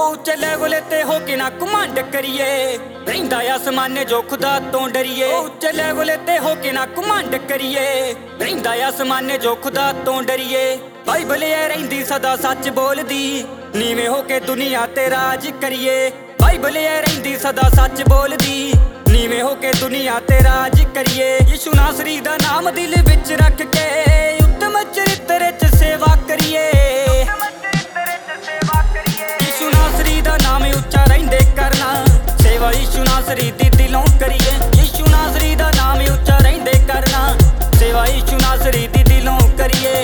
ਉੱਚੇ ਲੈਵਲ ਤੇ ਹੋ ਕੇ ਨਾ ਕਮਾਂਡ ਕਰੀਏ, ਰਹਿੰਦਾ ਆਸਮਾਨੇ ਜੋ ਖੁਦਾ ਤੋਂ ਡਰੀਏ। ਉੱਚੇ ਲੈਵਲ ਤੇ ਹੋ ਕੇ ਨਾ ਕਮਾਂਡ ਕਰੀਏ, ਰਹਿੰਦਾ ਆਸਮਾਨੇ ਜੋ ਖੁਦਾ ਤੋਂ ਡਰੀਏ। ਬਾਈਬਲ ਐ ਰਹਿੰਦੀ ਸਦਾ ਸੱਚ ਬੋਲਦੀ, ਨੀਵੇਂ ਹੋ ਕੇ ਦੁਨੀਆ ਤੇ ਰਾਜ ਕਰੀਏ। ਬਾਈਬਲ ਐ ਰਹਿੰਦੀ ਸਦਾ ਸੱਚ ਬੋਲਦੀ, ਨੀਵੇਂ ਹੋ ਕੇ ਦੁਨੀਆ ਤੇ ਰਾਜ ਕਰੀਏ। ਯਿਸੂ ਨਾਸਰੀ ਦਾ ਨਾਮ ਦਿਲ ਵਿੱਚ ਰੱਖ ਕੇ ਉੱਤਮ ਚਰਿੱਤਰ 'ਚ ਸੇਵਾ ਕਰੀਏ। ਯਿਸੂ ਨਾਸਰੀ ਦਾ ਨਾਮ ਉੱਚਾ ਰਹਿੰਦੇ ਕਰਨਾ, ਸੇਵਾ ਯਿਸੂ ਨਾਸਰੀ ਦੀ ਦਿਲੋਂ ਕਰੀਏ। ਯਿਸੂ ਨਾਸਰੀ ਦਾ ਨਾਮ ਉੱਚਾ ਰਹਿੰਦੇ ਕਰਨਾ, ਸੇਵਾ ਯਿਸੂ ਨਾਸਰੀ ਦੀ ਦਿਲੋਂ ਕਰੀਏ।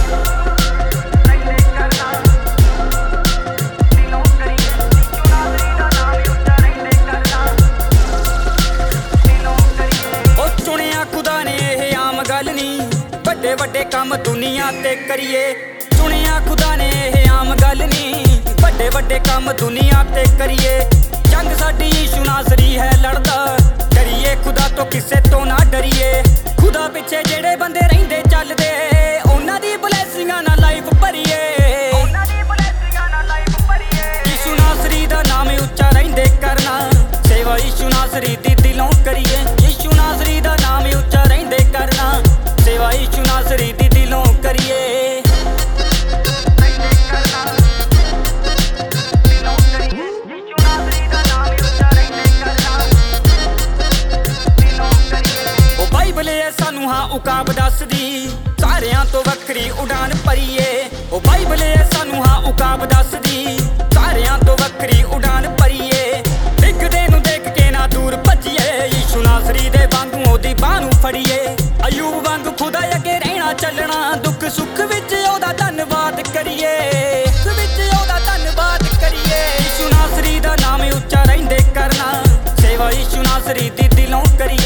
ਵੱਡੇ ਵੱਡੇ ਕੰਮ ਦੁਨੀਆ ਤੇ ਕਰੀਏ, ਚੁਣਿਆ ਖੁਦਾ ਨੇ ਇਹ ਆਮ ਗੱਲ ਨੀ। ਵੱਡੇ ਵੱਡੇ ਕੰਮ ਦੁਨੀਆ ਤੇ ਕਰੀਏ, ਜੰਗ ਸਾਡੀ ਯਿਸੂ ਨਾਸਰੀ ਹੈ ਲੜਦਾ, ਡਰੀਏ ਖੁਦਾ ਤੋਂ ਕਿਸੇ ਤੋਂ ਨਾ ਡਰੀਏ। ਖੁਦਾ ਪਿੱਛੇ ਜਿਹੜੇ ਬੰਦੇ ਰਹਿੰਦੇ ਚੱਲਦੇ, ਉਹਨਾਂ ਦੀ ਬਲੈਸਿੰਗਾਂ ਨਾਲ ਲਾਈਫ ਭਰੀਏ। ਯਿਸੂ ਨਾਸਰੀ ਦਾ ਨਾਮ ਉੱਚਾ ਰਹਿੰਦੇ ਕਰਨਾ, ਸੇਵਾ ਯਿਸੂ ਨਾਸਰੀ ਦੀ ਦਿਲੋਂ ਕਰੀਏ। ਯਿਸੂ ਨਾਸਰੀ ਦਾ ਨਾਮ ਉੱਚਾ ਰਹਿੰਦੇ ਕਰਨਾ, ਸੇਵਾ ਯਿਸੂ ਨਾਸਰੀ ਦੀ ਦਿਲੋਂ ਕਰੀਏ। ਉਹ ਬਾਈਬਲ ਐ ਸਾਨੂੰ ਹਾਂ ਉਕਾਬ ਦੱਸਦੀ, ਸਾਰਿਆਂ ਤੋਂ ਵੱਖਰੀ ਉਡਾਨ ਭਰੀਏ। ਉਹ ਬਾਈਬਲ ਐ ਸਾਨੂੰ ਹਾਂ ਉਕਾਬ ਦੱਸਦੀ, ਸਾਰਿਆਂ ਤੋਂ ਵੱਖਰੀ ਉਡਾਨ ਭਰੀਏ। ਡਿੱਗਦੇ ਨੂੰ ਦੇਖ ਕੇ ਨਾ ਦੂਰ ਭੱਜੀਏ, ਯਿਸੂ ਨਾਸਰੀ ਦੇ ਵਾਂਗੂ ਉਹਦੀ ਬਾਹ ਨੂੰ ਫੜੀਏ। ਅਯੂਬ ਵਾਂਗ ਖੁਦਾ ਅੱਗੇ ਰਹਿਣਾ ਚੱਲਣਾ, ਦੁੱਖ ਸੁੱਖ ਵਿੱਚ ਉਹਦਾ ਧੰਨਵਾਦ ਕਰੀਏ। ਦੁੱਖ ਵਿੱਚ ਉਹਦਾ ਧੰਨਵਾਦ ਕਰੀਏ। ਯਿਸੂ ਨਾਸਰੀ ਦਾ ਨਾਮ ਉੱਚਾ ਰਹਿੰਦੇ ਕਰਨਾ, ਸੇਵਾ ਯਿਸੂ ਨਾਸਰੀ ਦੀ ਦਿਲੋਂ ਕਰੀਏ।